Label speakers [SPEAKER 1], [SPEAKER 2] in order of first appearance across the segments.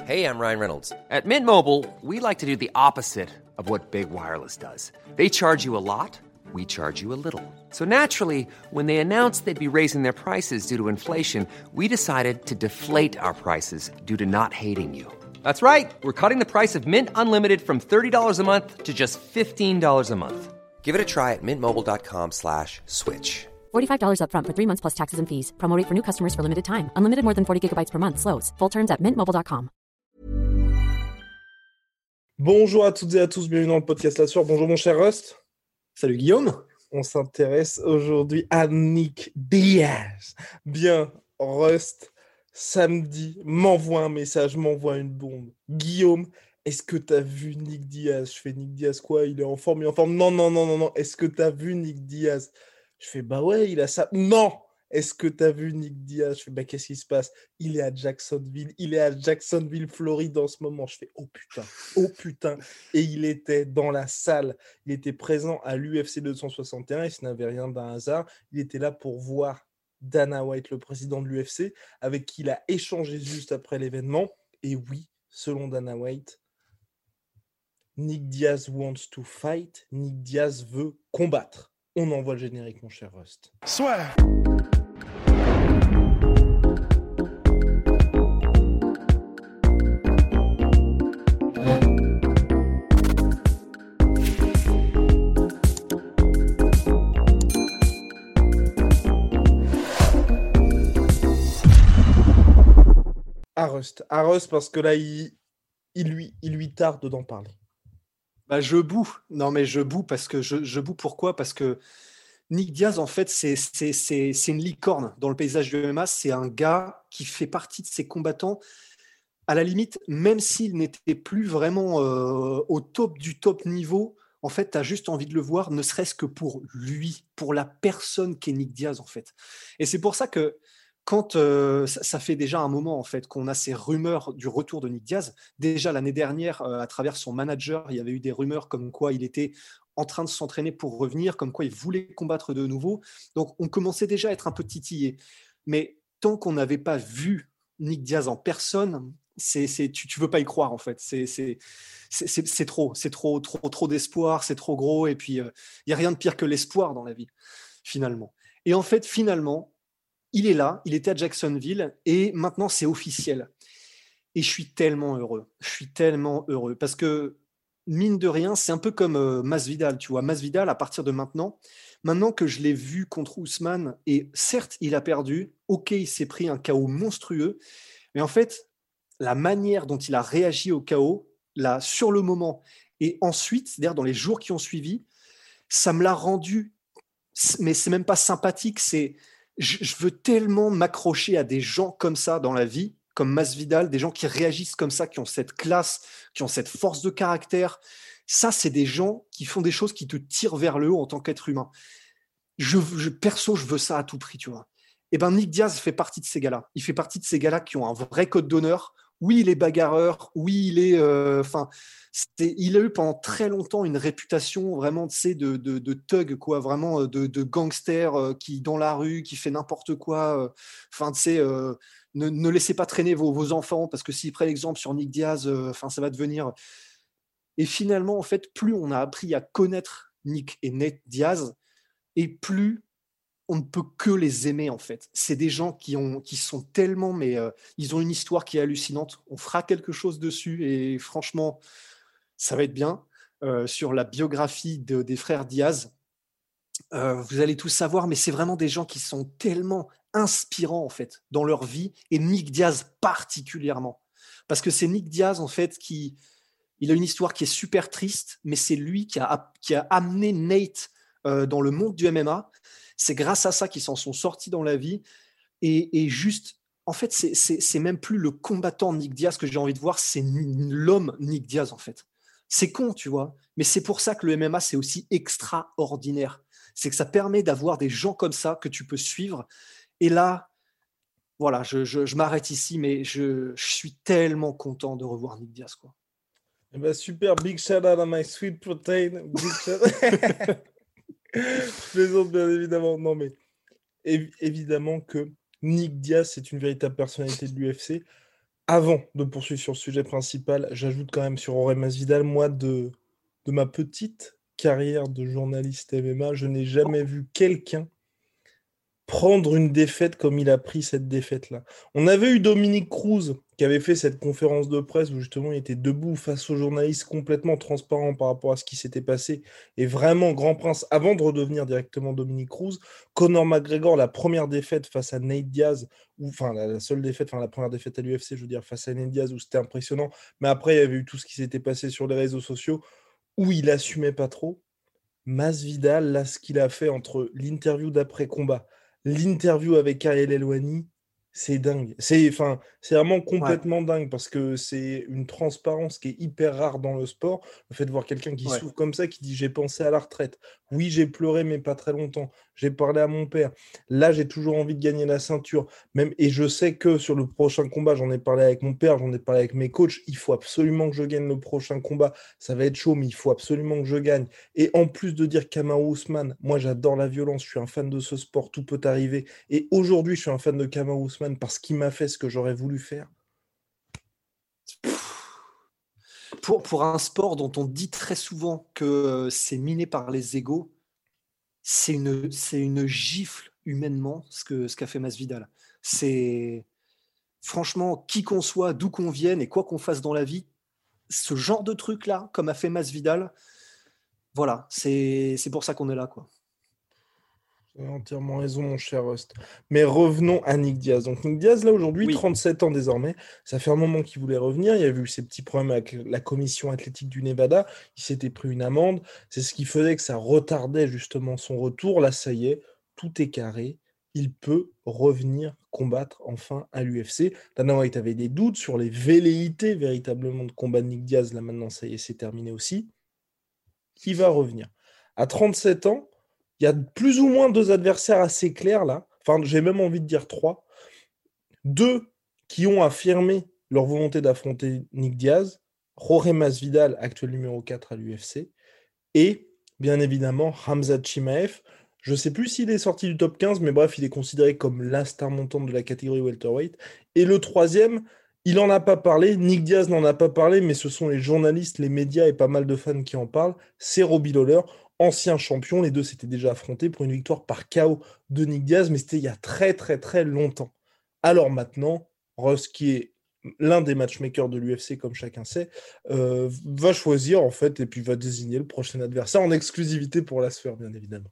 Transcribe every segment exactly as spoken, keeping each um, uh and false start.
[SPEAKER 1] Hey, I'm Ryan Reynolds. At Mint Mobile, we like to do the opposite of what Big Wireless does. They charge you a lot, we charge you a little. So naturally, when they announced they'd be raising their prices due to inflation, we decided to deflate our prices due to not hating you. That's right. We're cutting the price of Mint Unlimited from thirty dollars a month to just fifteen dollars a month. Give it a try at mintmobile.com slash switch.
[SPEAKER 2] forty-five dollars up front for three months plus taxes and fees. Promo rate for new customers for limited time. Unlimited more than forty gigabytes per month. Slows full terms at mint mobile dot com.
[SPEAKER 3] Bonjour à toutes et à tous, bienvenue dans le podcast La Sueur. Bonjour mon cher Rust.
[SPEAKER 4] Salut Guillaume.
[SPEAKER 3] On s'intéresse aujourd'hui à Nick Diaz. Bien, Rust, samedi, m'envoie un message, m'envoie une bombe. Guillaume, est-ce que t'as vu Nick Diaz? Je fais Nick Diaz quoi? Il est en forme, il est en forme. Non, non, non, non, non. Est-ce que t'as vu Nick Diaz? Je fais bah ouais, il a ça. Non! Est-ce que t'as vu Nick Diaz? Je fais bah qu'est-ce qui se passe? Il est à Jacksonville, il est à Jacksonville, Floride en ce moment. Je fais oh putain, oh putain. Et il était dans la salle, il était présent à l'U F C deux cent soixante et un et ce n'avait rien d'un hasard. Il était là pour voir Dana White, le président de l'U F C, avec qui il a échangé juste après l'événement. Et oui, selon Dana White, Nick Diaz wants to fight, Nick Diaz veut combattre. On envoie le générique, mon cher Rust.
[SPEAKER 5] Soit.
[SPEAKER 3] À Rust, à Rust parce que là, il, il, lui, il lui tarde d'en parler.
[SPEAKER 4] Bah, je boue. Non, mais je boue parce que je, je boue pourquoi? Parce que Nick Diaz, en fait, c'est, c'est, c'est, c'est une licorne dans le paysage du M M A. C'est un gars qui fait partie de ces combattants. À la limite, même s'il n'était plus vraiment euh, au top du top niveau, en fait, tu as juste envie de le voir, ne serait-ce que pour lui, pour la personne qu'est Nick Diaz, en fait. Et c'est pour ça que quand euh, ça, ça fait déjà un moment en fait qu'on a ces rumeurs du retour de Nick Diaz, déjà l'année dernière, euh, à travers son manager, il y avait eu des rumeurs comme quoi il était en train de s'entraîner pour revenir, comme quoi il voulait combattre de nouveau. Donc on commençait déjà à être un peu titillé. Mais tant qu'on n'avait pas vu Nick Diaz en personne, c'est, c'est, tu ne veux pas y croire en fait. C'est, c'est, c'est, c'est, c'est trop, c'est trop, trop, trop d'espoir, c'est trop gros. Et puis il euh, n'y a rien de pire que l'espoir dans la vie, finalement. Et en fait, finalement, il est là, il était à Jacksonville et maintenant c'est officiel. Et je suis tellement heureux, je suis tellement heureux parce que mine de rien, c'est un peu comme euh, Masvidal, tu vois. Masvidal, à partir de maintenant, maintenant que je l'ai vu contre Ousmane, et certes, il a perdu, ok, il s'est pris un K O monstrueux, mais en fait, la manière dont il a réagi au K O, là, sur le moment, et ensuite, c'est-à-dire dans les jours qui ont suivi, ça me l'a rendu, mais c'est même pas sympathique, c'est Je, je veux tellement m'accrocher à des gens comme ça dans la vie, comme Masvidal, des gens qui réagissent comme ça, qui ont cette classe, qui ont cette force de caractère. Ça, c'est des gens qui font des choses qui te tirent vers le haut en tant qu'être humain. Je, je, perso, je veux ça à tout prix, tu vois. Et ben Nick Diaz fait partie de ces gars-là. Il fait partie de ces gars-là qui ont un vrai code d'honneur. Oui, il est bagarreur. Oui, il est. Enfin, euh, il a eu pendant très longtemps une réputation vraiment, tu sais, de, de, de thug, quoi, vraiment de, de gangster euh, qui dans la rue, qui fait n'importe quoi. Enfin, euh, tu sais, euh, ne, ne laissez pas traîner vos, vos enfants parce que s'ils prennent l'exemple sur Nick Diaz, enfin, euh, ça va devenir. Et finalement, en fait, plus on a appris à connaître Nick et Nate Diaz, et plus on ne peut que les aimer en fait. C'est des gens qui, ont, qui sont tellement, mais euh, ils ont une histoire qui est hallucinante. On fera quelque chose dessus et franchement, ça va être bien. Euh, sur la biographie de, des frères Diaz, euh, vous allez tous savoir, mais c'est vraiment des gens qui sont tellement inspirants en fait dans leur vie et Nick Diaz particulièrement. Parce que c'est Nick Diaz en fait qui, il a une histoire qui est super triste, mais c'est lui qui a, qui a amené Nate euh, dans le monde du M M A. C'est grâce à ça qu'ils s'en sont sortis dans la vie. Et, et juste, en fait, c'est, c'est, c'est même plus le combattant Nick Diaz que j'ai envie de voir, c'est l'homme Nick Diaz, en fait. C'est con, tu vois, mais c'est pour ça que le M M A, c'est aussi extraordinaire. C'est que ça permet d'avoir des gens comme ça que tu peux suivre. Et là, voilà, je, je, je m'arrête ici, mais je, je suis tellement content de revoir Nick Diaz, quoi.
[SPEAKER 3] Eh ben super, big shout out à my sweet protein. Big shout Je plaisante bien évidemment. Non mais év- évidemment que Nick Diaz c'est une véritable personnalité de l'U F C. avant de poursuivre sur le sujet principal, j'ajoute quand même sur Jorge Masvidal, moi, de, de ma petite carrière de journaliste M M A, je n'ai jamais vu quelqu'un prendre une défaite comme il a pris cette défaite-là. On avait eu Dominique Cruz qui avait fait cette conférence de presse où justement il était debout face aux journalistes complètement transparent par rapport à ce qui s'était passé. Et vraiment, Grand Prince, avant de redevenir directement Dominique Cruz, Conor McGregor, la première défaite face à Nate Diaz, ou enfin la, la seule défaite, enfin la première défaite à l'U F C, je veux dire, face à Nate Diaz, où c'était impressionnant. Mais après, il y avait eu tout ce qui s'était passé sur les réseaux sociaux où il assumait pas trop. Masvidal, là, ce qu'il a fait entre l'interview d'après-combat, l'interview avec Ariel Helwani, c'est dingue. C'est, enfin, c'est vraiment
[SPEAKER 4] Ouais,
[SPEAKER 3] complètement dingue parce que c'est une transparence qui est hyper rare dans le sport. Le fait de voir quelqu'un qui
[SPEAKER 4] ouais.
[SPEAKER 3] souffre comme ça, qui dit j'ai pensé à la retraite. Oui, j'ai pleuré, mais pas très longtemps. J'ai parlé à mon père. Là, j'ai toujours envie de gagner la ceinture. Même, et je sais que sur le prochain combat, j'en ai parlé avec mon père, j'en ai parlé avec mes coachs. Il faut absolument que je gagne le prochain combat. Ça va être chaud, mais il faut absolument que je gagne. Et en plus de dire Kamaru Usman, moi j'adore la violence, je suis un fan de ce sport, tout peut arriver. Et aujourd'hui, je suis un fan de Kamaru Usman parce qu'il m'a fait ce que j'aurais voulu faire.
[SPEAKER 4] Pour, pour un sport dont on dit très souvent que euh, c'est miné par les égaux, c'est une, c'est une gifle humainement ce que ce qu'a fait Masvidal. C'est franchement, qui qu'on soit, d'où qu'on vienne et quoi qu'on fasse dans la vie, ce genre de truc-là, comme a fait Masvidal, voilà, c'est, c'est pour ça qu'on est là, quoi.
[SPEAKER 3] Tu as entièrement raison, mon cher Rust. Mais revenons à Nick Diaz. Donc Nick Diaz, là aujourd'hui,
[SPEAKER 4] Oui,
[SPEAKER 3] trente-sept ans désormais. Ça fait un moment qu'il voulait revenir. Il y a eu ces petits problèmes avec la commission athlétique du Nevada. Il s'était pris une amende. C'est ce qui faisait que ça retardait justement son retour. Là, ça y est, tout est carré. Il peut revenir combattre enfin à l'U F C. Dana White avait des doutes sur les velléités véritablement de combat de Nick Diaz. Là maintenant, ça y est, c'est terminé aussi. Il va revenir. À trente-sept ans, il y a plus ou moins deux adversaires assez clairs là. Enfin, j'ai même envie de dire trois. Deux qui ont affirmé leur volonté d'affronter Nick Diaz. Jorge Masvidal, actuel numéro quatre à l'U F C. Et, bien évidemment, Khamzat Chimaev. Je ne sais plus s'il est sorti du top quinze, mais bref, il est considéré comme la star montante de la catégorie welterweight. Et le troisième, il n'en a pas parlé, Nick Diaz n'en a pas parlé, mais ce sont les journalistes, les médias et pas mal de fans qui en parlent. C'est Robbie Lawler, ancien champion. Les deux s'étaient déjà affrontés pour une victoire par K O de Nick Diaz, mais c'était il y a très très très longtemps. Alors maintenant, Russ, qui est l'un des matchmakers de l'U F C, comme chacun sait, euh, va choisir en fait et puis va désigner le prochain adversaire en exclusivité pour la sphère, bien évidemment.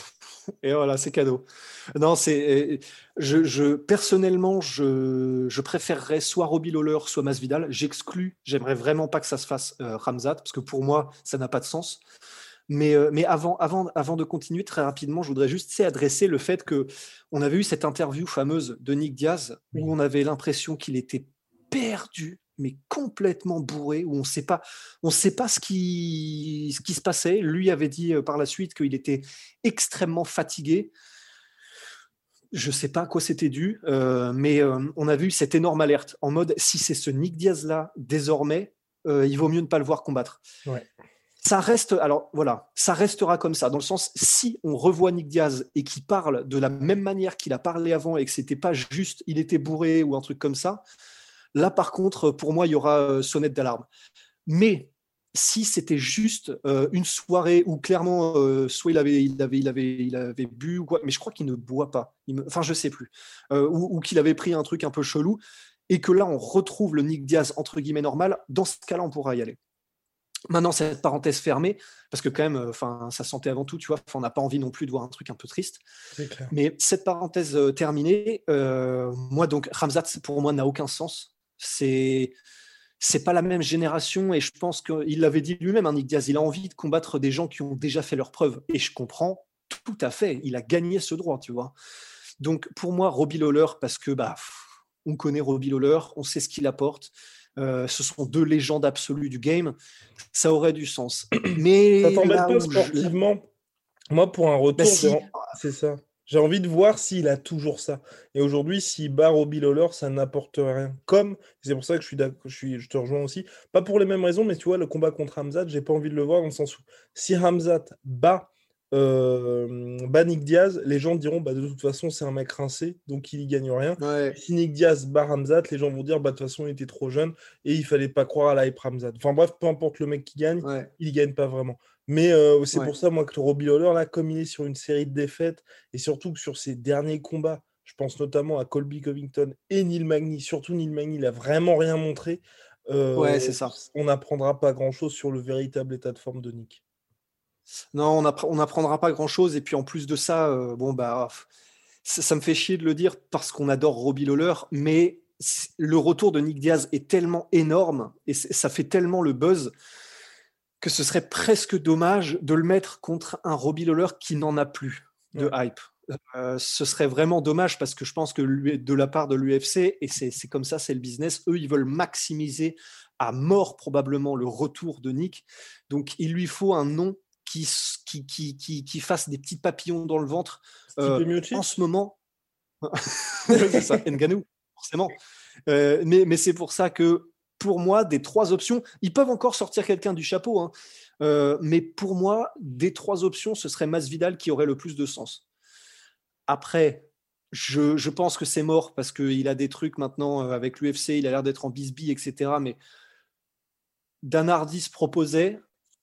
[SPEAKER 4] et voilà, c'est cadeau. Non, c'est, je, je personnellement, je, je préférerais soit Robbie Lawler, soit Masvidal. J'exclus, j'aimerais vraiment pas que ça se fasse euh, Khamzat, parce que pour moi, ça n'a pas de sens. Mais, euh, mais avant, avant, avant de continuer très rapidement, je voudrais juste adresser le fait que on avait eu cette interview fameuse de Nick Diaz où on avait l'impression qu'il était perdu, mais complètement bourré, où on sait pas, on sait pas ce qui, ce qui se passait. Lui avait dit euh, par la suite qu'il était extrêmement fatigué. Je sais pas à quoi c'était dû, euh, mais euh, on a vu cette énorme alerte en mode si c'est ce Nick Diaz là désormais, euh, il vaut mieux ne pas le voir combattre.
[SPEAKER 3] Ouais.
[SPEAKER 4] Ça reste, alors voilà, ça restera comme ça, dans le sens, si on revoit Nick Diaz et qu'il parle de la même manière qu'il a parlé avant et que c'était pas juste, il était bourré ou un truc comme ça, là par contre, pour moi, il y aura euh, sonnette d'alarme. Mais si c'était juste euh, une soirée où clairement, euh, soit il avait, il, avait, il, avait, il avait bu ou quoi, mais je crois qu'il ne boit pas, il me, enfin je sais plus, euh, ou, ou qu'il avait pris un truc un peu chelou, et que là on retrouve le Nick Diaz entre guillemets normal, dans ce cas-là on pourra y aller. Maintenant, cette parenthèse fermée, parce que quand même, enfin, ça sentait avant tout, tu vois, on n'a pas envie non plus de voir un truc un peu triste.
[SPEAKER 3] C'est clair.
[SPEAKER 4] Mais cette parenthèse euh, terminée, euh, moi, donc, Khamzat, pour moi, n'a aucun sens. C'est, c'est pas la même génération, et je pense qu'il l'avait dit lui-même, hein, Nick Diaz, il a envie de combattre des gens qui ont déjà fait leurs preuves. Et je comprends tout à fait, il a gagné ce droit, tu vois. Donc, pour moi, Robbie Lawler, parce que, bah, on connaît Robbie Lawler, on sait ce qu'il apporte. Euh, ce sont deux légendes absolues du game, ça aurait du sens. Mais
[SPEAKER 3] Ça t'embête
[SPEAKER 4] là
[SPEAKER 3] pas
[SPEAKER 4] où je...
[SPEAKER 3] sportivement? Moi, pour un
[SPEAKER 4] Bah,
[SPEAKER 3] retour, j'ai
[SPEAKER 4] si,
[SPEAKER 3] en- c'est ça. J'ai envie de voir s'il a toujours ça. Et aujourd'hui, s'il bat Robbie Lawler, ça n'apporte rien. Comme, c'est pour ça que je suis, d'ac- je suis, je te rejoins aussi. Pas pour les mêmes raisons, mais tu vois, le combat contre Hamzat, j'ai pas envie de le voir dans le sens où si Hamzat bat euh, bat Nick Diaz, les gens diront bah, de toute façon, c'est un mec rincé, donc il y gagne rien.
[SPEAKER 4] Ouais.
[SPEAKER 3] Et si Nick Diaz bat Ramzat, les gens vont dire bah, de toute façon, il était trop jeune et il fallait pas croire à la hype Ramzat. Enfin bref, peu importe le mec qui gagne,
[SPEAKER 4] Ouais.
[SPEAKER 3] il gagne pas vraiment. Mais euh, c'est
[SPEAKER 4] Ouais.
[SPEAKER 3] pour ça, moi, que Robbie Lawler, là, comme il est sur une série de défaites et surtout que sur ses derniers combats, je pense notamment à Colby Covington et Neil Magny, surtout Neil Magny, il a vraiment rien montré. euh,
[SPEAKER 4] Ouais, c'est ça.
[SPEAKER 3] on n'apprendra pas grand-chose sur le véritable état de forme de Nick.
[SPEAKER 4] Non, on appre- on n'apprendra pas grand-chose. Et puis en plus de ça, euh, bon bah, pff, ça, ça me fait chier de le dire parce qu'on adore Robbie Lawler, mais c- le retour de Nick Diaz est tellement énorme et c- ça fait tellement le buzz que ce serait presque dommage de le mettre contre un Robbie Lawler qui n'en a plus de
[SPEAKER 3] Ouais.
[SPEAKER 4] hype. Euh, ce serait vraiment dommage parce que je pense que l'U- de la part de l'U F C, et c'est c'est comme ça, c'est le business, eux, ils veulent maximiser à mort probablement le retour de Nick. Donc, il lui faut un nom qui, s- qui, qui, qui, qui fasse des petits papillons dans le ventre.
[SPEAKER 3] Stipe
[SPEAKER 4] Euh,
[SPEAKER 3] Miocic
[SPEAKER 4] en ce moment, c'est ça, Ngannou, forcément. Euh, mais mais c'est pour ça que, pour moi, des trois options, ils peuvent encore sortir quelqu'un du chapeau, hein. Euh, mais pour moi, des trois options, ce serait Masvidal qui aurait le plus de sens. Après, je, je pense que c'est mort parce qu'il a des trucs maintenant euh, avec l'U F C, il a l'air d'être en bisbille, et cetera. Mais Dan Hardy se proposait,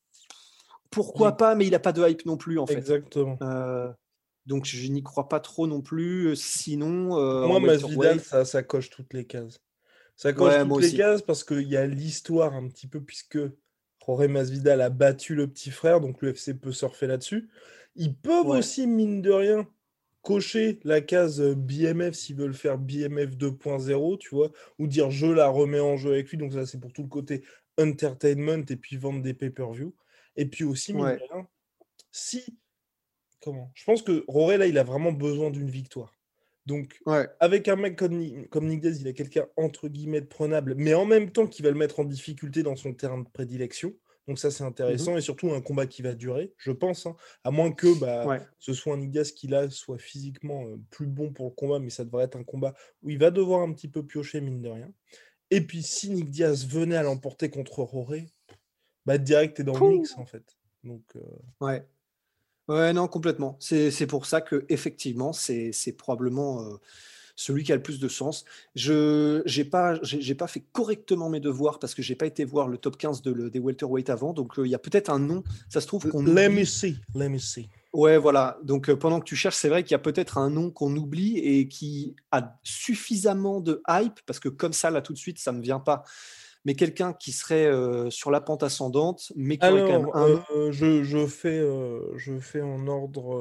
[SPEAKER 4] pourquoi
[SPEAKER 3] J'ai-
[SPEAKER 4] pas, mais il n'a pas de hype non plus, en fait.
[SPEAKER 3] Exactement.
[SPEAKER 4] Euh, donc, je n'y crois pas trop non plus. Sinon, euh,
[SPEAKER 3] Pour
[SPEAKER 4] en
[SPEAKER 3] moi, Masvidal,
[SPEAKER 4] welterweight,
[SPEAKER 3] ça, ça coche toutes les cases. Ça coche
[SPEAKER 4] ouais, moi
[SPEAKER 3] toutes les
[SPEAKER 4] aussi.
[SPEAKER 3] cases parce qu'il y a l'histoire un petit peu, puisque Jorge Masvidal a battu le petit frère, donc l'U F C peut surfer là-dessus. Ils peuvent
[SPEAKER 4] Ouais,
[SPEAKER 3] aussi, mine de rien, cocher la case euh, B M F s'ils veulent faire B M F deux point zéro, tu vois, ou dire je la remets en jeu avec lui. Donc ça, c'est pour tout le côté entertainment et puis vendre des pay-per-view. Et puis aussi, mine de
[SPEAKER 4] ouais,
[SPEAKER 3] rien, si comment? Je pense que Roré, là, il a vraiment besoin d'une victoire. Donc,
[SPEAKER 4] ouais.
[SPEAKER 3] avec un mec comme, Ni- comme Nick Diaz, il a quelqu'un entre guillemets de prenable, mais en même temps qui va le mettre en difficulté dans son terrain de prédilection. Donc ça, c'est
[SPEAKER 4] Mhm.
[SPEAKER 3] intéressant. Et surtout, un combat qui va durer, je pense, hein. À moins que bah,
[SPEAKER 4] Ouais.
[SPEAKER 3] ce soit un Nick Diaz qui, là, soit physiquement euh, plus bon pour le combat, mais ça devrait être un combat où il va devoir un petit peu piocher, mine de rien. Et puis, si Nick Diaz venait à l'emporter contre Roré, bah, direct, t'es dans le
[SPEAKER 4] Pouh.
[SPEAKER 3] mix, en fait. Donc, euh,
[SPEAKER 4] Ouais. Ouais, non, complètement. C'est c'est pour ça que effectivement, c'est c'est probablement euh, celui qui a le plus de sens. Je j'ai pas j'ai j'ai pas fait correctement mes devoirs parce que j'ai pas été voir le top quinze de le- des welterweight avant. Donc euh, il y a peut-être un nom. Ça se trouve qu'on
[SPEAKER 3] let me
[SPEAKER 4] oublie.
[SPEAKER 3] see, let me see.
[SPEAKER 4] Ouais, voilà. Donc euh, pendant que tu cherches, c'est vrai qu'il y a peut-être un nom qu'on oublie et qui a suffisamment de hype parce que comme ça là tout de suite, ça me vient pas. Mais quelqu'un qui serait euh, sur la pente ascendante, mais qui aurait quand même
[SPEAKER 3] Alors,
[SPEAKER 4] un nom
[SPEAKER 3] euh, je, je fais, euh, je fais en ordre,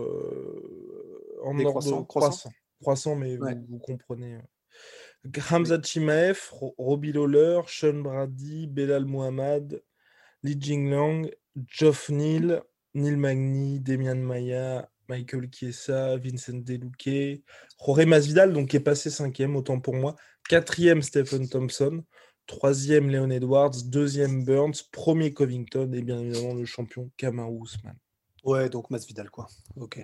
[SPEAKER 3] euh, en ordre
[SPEAKER 4] décroissant, croissant.
[SPEAKER 3] croissant. Croissant, mais
[SPEAKER 4] Ouais.
[SPEAKER 3] vous, vous comprenez. euh.
[SPEAKER 4] Oui.
[SPEAKER 3] Khamzat Chimaev, Ro- Robbie Lawler, Sean Brady, Belal Muhammad, Li Jingliang, Geoff Neal, Neil Magny, Demian Maia, Michael Chiesa, Vincent Deluque, Jorge Masvidal, donc qui est passé cinquième, autant pour moi. Quatrième, Stephen Thompson. Troisième, Leon Edwards. Deuxième, Burns. Premier, Covington. Et bien évidemment, le champion, Kamaru Usman.
[SPEAKER 4] Ouais, donc Masvidal, quoi. Ok.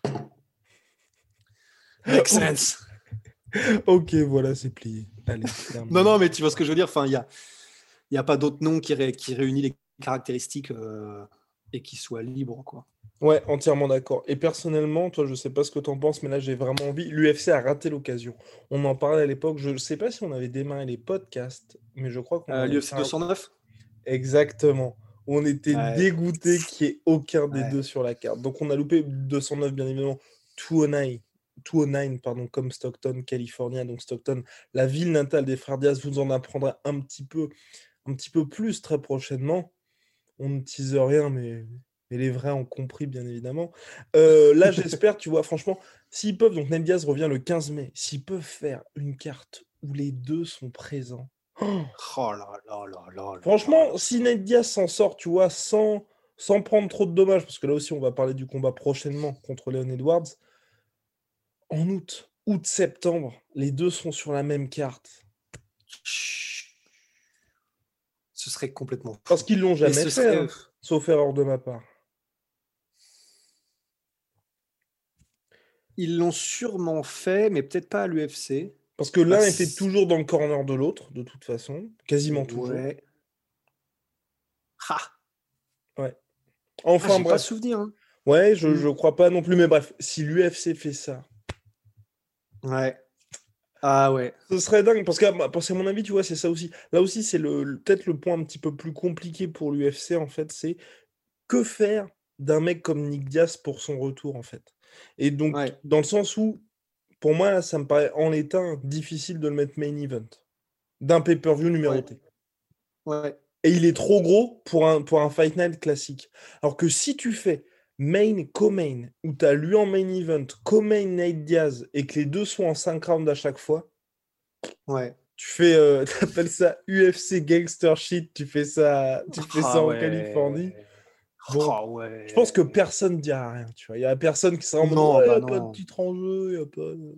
[SPEAKER 4] Make sense.
[SPEAKER 3] Ok, voilà, c'est plié. Allez,
[SPEAKER 4] Non,
[SPEAKER 3] terminé.
[SPEAKER 4] non, mais tu vois ce que je veux dire. Enfin, il y a, il y a pas d'autre nom qui, ré- qui réunit les caractéristiques euh, et qui soit libre, quoi.
[SPEAKER 3] Ouais, entièrement d'accord. Et personnellement, toi, je sais pas ce que t'en penses, mais là, j'ai vraiment envie. L'U F C a raté l'occasion. On en parlait à l'époque. Je ne sais pas si on avait démarré les podcasts, mais je crois qu'on
[SPEAKER 4] Euh,
[SPEAKER 3] en a
[SPEAKER 4] L'U F C
[SPEAKER 3] fait un.
[SPEAKER 4] deux cent neuf.
[SPEAKER 3] Exactement. On était
[SPEAKER 4] Ouais,
[SPEAKER 3] dégoûté qu'il n'y ait aucun des
[SPEAKER 4] ouais.
[SPEAKER 3] deux sur la carte. Donc, on a loupé deux cent neuf, bien évidemment. deux cent neuf, deux cent neuf, pardon, comme Stockton, California. Donc, Stockton, la ville natale des frères Diaz, vous en apprendra un petit peu, un petit peu plus très prochainement. On ne tease rien, mais, mais les vrais ont compris, bien évidemment. Euh, là, j'espère, tu vois, franchement, s'ils peuvent, donc Ned Diaz revient le quinze mai, s'ils peuvent faire une carte où les deux sont présents. Oh,
[SPEAKER 4] Oh là là là là là là
[SPEAKER 3] franchement,
[SPEAKER 4] là.
[SPEAKER 3] si Ned Diaz s'en sort, tu vois, sans, sans prendre trop de dommages, parce que là aussi, on va parler du combat prochainement contre Leon Edwards, en août, août-septembre, les deux sont sur la même carte.
[SPEAKER 4] Chut. Ce serait complètement
[SPEAKER 3] Parce
[SPEAKER 4] fou.
[SPEAKER 3] qu'ils l'ont
[SPEAKER 4] Et
[SPEAKER 3] jamais
[SPEAKER 4] ce
[SPEAKER 3] fait,
[SPEAKER 4] serait.
[SPEAKER 3] hein, sauf erreur de ma part.
[SPEAKER 4] Ils l'ont sûrement fait, mais peut-être pas à l'U F C.
[SPEAKER 3] Parce que
[SPEAKER 4] Bah,
[SPEAKER 3] l'un était
[SPEAKER 4] c-
[SPEAKER 3] toujours dans le corner de l'autre, de toute façon, quasiment toujours.
[SPEAKER 4] ouais. Ah,
[SPEAKER 3] Ouais.
[SPEAKER 4] ah
[SPEAKER 3] Enfin
[SPEAKER 4] j'ai pas
[SPEAKER 3] bref,
[SPEAKER 4] souvenir, hein.
[SPEAKER 3] Ouais, je,
[SPEAKER 4] Mm.
[SPEAKER 3] je crois pas non plus, mais bref, si l'U F C fait ça,
[SPEAKER 4] Ouais. Ah ouais.
[SPEAKER 3] ce serait dingue, parce qu'à parce qu'à mon avis, tu vois, c'est ça aussi. Là aussi, c'est le, le- peut-être le point un petit peu plus compliqué pour l'U F C, en fait, c'est que faire d'un mec comme Nick Diaz pour son retour, en fait. Et donc,
[SPEAKER 4] Ouais.
[SPEAKER 3] dans le sens où, pour moi, là, ça me paraît en l'état difficile de le mettre main event d'un pay-per-view numéroté.
[SPEAKER 4] Ouais.
[SPEAKER 3] Et il est trop gros pour un, pour un Fight Night classique. Alors que si tu fais main co-main, où tu as lui en main event, co-main Nate Diaz, et que les deux sont en cinq rounds à chaque fois,
[SPEAKER 4] Ouais.
[SPEAKER 3] tu fais, euh, t'appelles ça U F C gangster shit, tu fais ça, tu fais ça
[SPEAKER 4] Ah
[SPEAKER 3] en
[SPEAKER 4] ouais.
[SPEAKER 3] Californie. Bon,
[SPEAKER 4] Ah ouais.
[SPEAKER 3] je pense que personne ne dira rien, tu vois. Il y a personne qui sera en mode,
[SPEAKER 4] Non,
[SPEAKER 3] ouais, il
[SPEAKER 4] bah
[SPEAKER 3] n'y a pas de
[SPEAKER 4] non.
[SPEAKER 3] titre en jeu, il n'y a pas de...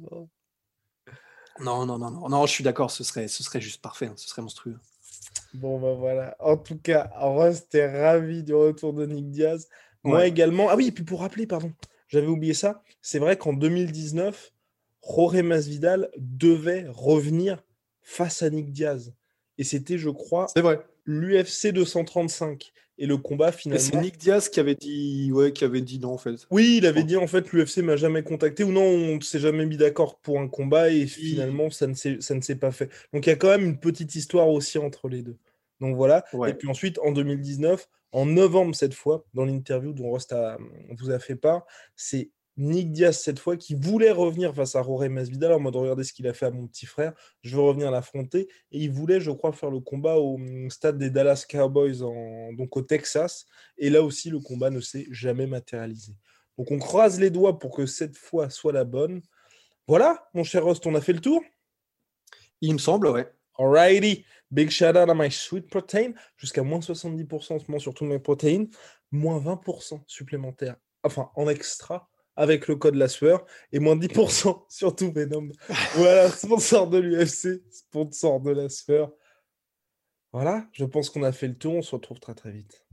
[SPEAKER 4] Non, non, non, non, non, je suis d'accord, ce serait, ce serait juste parfait, hein, ce serait monstrueux.
[SPEAKER 3] Bon, bah voilà. En tout cas, Rust est ravi du retour de Nick Diaz. Moi
[SPEAKER 4] Ouais.
[SPEAKER 3] également. Ah oui, et puis pour rappeler, pardon, j'avais oublié ça. C'est vrai qu'en deux mille dix-neuf, Jorge Masvidal devait revenir face à Nick Diaz. Et c'était, je crois,
[SPEAKER 4] C'est vrai.
[SPEAKER 3] l'U F C deux cent trente-cinq. Et le combat,
[SPEAKER 4] Et c'est
[SPEAKER 3] finalement...
[SPEAKER 4] Nick Diaz qui avait dit, ouais, qui avait dit non, en fait.
[SPEAKER 3] Oui, il
[SPEAKER 4] Je
[SPEAKER 3] avait
[SPEAKER 4] crois.
[SPEAKER 3] dit, en fait, l'U F C m'a jamais contacté, ou non, on ne s'est jamais mis d'accord pour un combat, et
[SPEAKER 4] Oui.
[SPEAKER 3] finalement, ça ne s'est, ça ne s'est pas fait. Donc, il y a quand même une petite histoire aussi entre les deux. Donc, voilà. Et
[SPEAKER 4] Ouais.
[SPEAKER 3] puis ensuite, en deux mille dix-neuf, en novembre cette fois, dans l'interview dont Rost a- vous a fait part, c'est Nick Diaz cette fois qui voulait revenir face à Jorge Masvidal en mode regardez ce qu'il a fait à mon petit frère, je veux revenir l'affronter. Et il voulait, je crois, faire le combat au hum, stade des Dallas Cowboys, en- donc au Texas. Et là aussi, le combat ne s'est jamais matérialisé. Donc on croise les doigts pour que cette fois soit la bonne. Voilà, mon cher Rost, on a fait le tour.
[SPEAKER 4] Il me semble, ouais.
[SPEAKER 3] Alrighty, big shout out à my sweet protein, jusqu'à moins soixante-dix pour cent en ce moment sur toutes mes protéines, moins vingt pour cent supplémentaires, enfin en extra, avec le code la sueur, et moins dix pour cent sur tous mes nombres. Voilà, sponsor de l'U F C, sponsor de la sueur. Voilà, je pense qu'on a fait le tour, on se retrouve très très vite.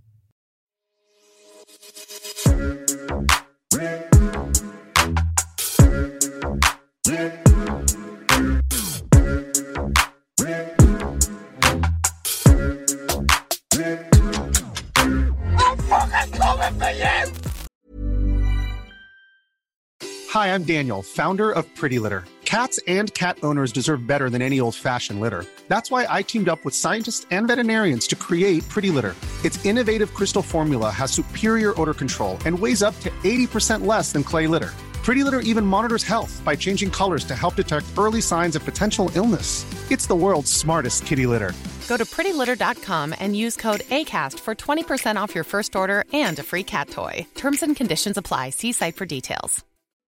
[SPEAKER 5] Hi, I'm Daniel, founder of Pretty Litter. Cats and cat owners deserve better than any old-fashioned litter. That's why I teamed up with scientists and veterinarians to create Pretty Litter. Its innovative crystal formula has superior odor control and weighs up to eighty percent less than clay litter. Pretty Litter even monitors health by changing colors to help detect early signs of potential illness. It's the world's smartest kitty litter.
[SPEAKER 6] Go to pretty litter dot com and use code ACAST for twenty percent off your first order and a free cat toy. Terms and conditions apply. See site for details.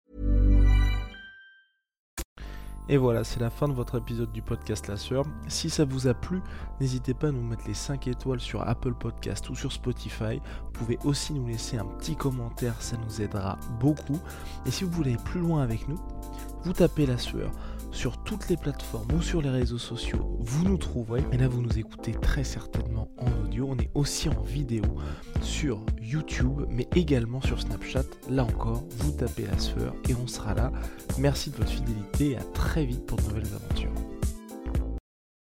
[SPEAKER 7] Et voilà, c'est la fin de votre épisode du podcast La Sueur. Si ça vous a plu, n'hésitez pas à nous mettre les cinq étoiles sur Apple Podcast ou sur Spotify. Vous pouvez aussi nous laisser un petit commentaire, ça nous aidera beaucoup. Et si vous voulez aller plus loin avec nous, vous tapez La Sueur sur toutes les plateformes ou sur les réseaux sociaux, vous nous trouverez. Et là, vous nous écoutez très certainement en audio. On est aussi en vidéo sur YouTube, mais également sur Snapchat. Là encore, vous tapez La Sueur et on sera là. Merci de votre fidélité et à très vite pour de nouvelles aventures.